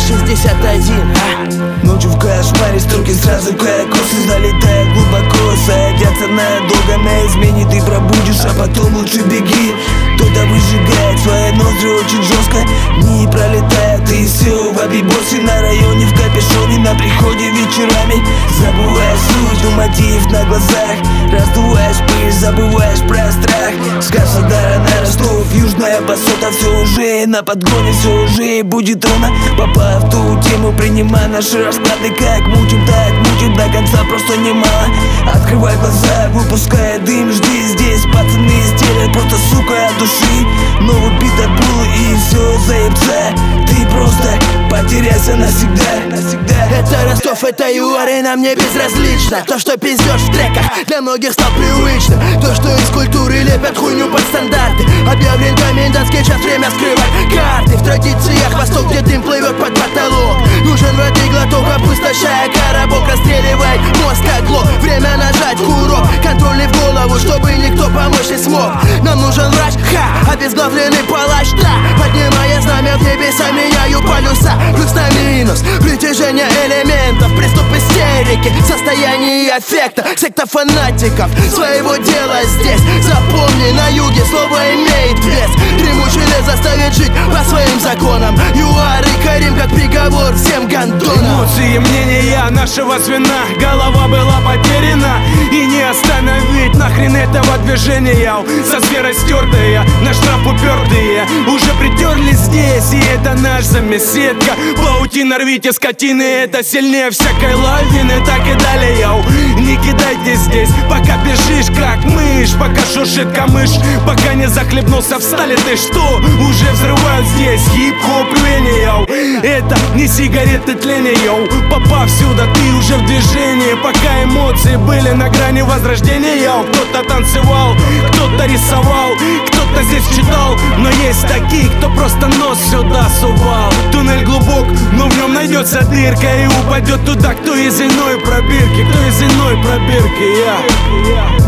61. Ночью в кошмаре струки сразу как косы залетают глубоко, садятся надолго на измене. Ты пробудешь, а потом лучше беги. Кто-то выжигает свои ноздри очень жестко, не пролетает и все. В обибосе на районе, в капюшоне, на приходе вечерами. Забываешь суть, мотив на глазах, раздуваешь пыль, забываешь про страх. С Краснодара на Ростов, южная басота, все уже на подгоне, все уже будет ровно. Попав в ту тему, принимай наши расклады. Как мучим, так мучим, до конца просто немало. Открывай глаза, выпуская дым, жди здесь. Пацаны стелят просто, сука, от души. Новый бит от Булы и все заебца. Ты просто потеряйся навсегда. Это Ростов, это ЮАР, и нам не безразлично. То, что пиздешь в треках, для многих стал привычным. То, что из культуры лепят хуйню под стандарты. Объявлен комендантский час, время скрывать карты. В традициях Восток, где дым плывет под потолок. Нужен воды глоток, опустошая коробок. Расстреливает мозг как глок. Время нажать курок, контрольный в голову, чтобы никто помочь не смог. Нам нужен врач, обезглавленный палач, да. Поднимая знамя в небеса, меняю полюса. Плюс на минус, притяжение элементов. Приступ истерики, состояние аффекта. Секта фанатиков, своего дела здесь. Запомни, на юге слово имеет вес. Дремучий заставит жить по своим законам. ЮАР и Карим как приговор всем гандонам. Эмоции, мнения нашего звена. Голова была потеряна и не остановить нахрен этого движения. Со сферой стертые, на штраф упертые уже притерлись здесь, и это наш замесетка. Паутина, рвите скотины, это сильнее всякой лавины. Так и далее, яу, не кидайте здесь, пока бежишь как мышь, пока шуршит камыш, пока не захлебнулся в стали. Ты что, уже взрывают здесь хип-хоп рвение, яу. Это не сигареты тления, яу. Попав сюда, ты уже в движении, пока эмоции были на грани возрождения, яу. Кто-то танцевал, кто-то рисовал, кто-то здесь читал, но есть такие, кто просто нос сюда сувал. Туннель глубок, но в нем найдется дырка, и упадет туда, кто из иной пробирки, кто из иной пробирки, я.